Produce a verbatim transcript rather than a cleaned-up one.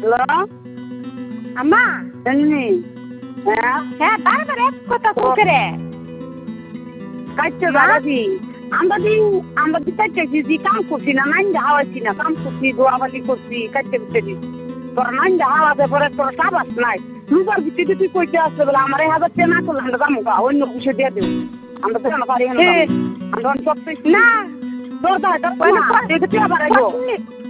hello আম্মা এমনি হ্যাঁ হ্যাঁ বারবার এক কথা কুকরে কাটতে বাড়াবি আমরা দিন আমরা দিন কাটতে দিদি কাম করছি না নাইন হাওয়াইছি না কাম করছি দোয়াবালি করছি কাটতে বিতে দিই তোর নাইন হাওয়াতে পরে তোর সাবাস নাই লুকার ভিত্তিতে তুই কইতে আসতে বলে আমার এই হাজার টাকা না করলে আমরা কাম কা অন্য কিছু দিয়ে দেবো আমরা তো পারি না আমরা সব না তোর দায় তোর দেখতে আবার আইবো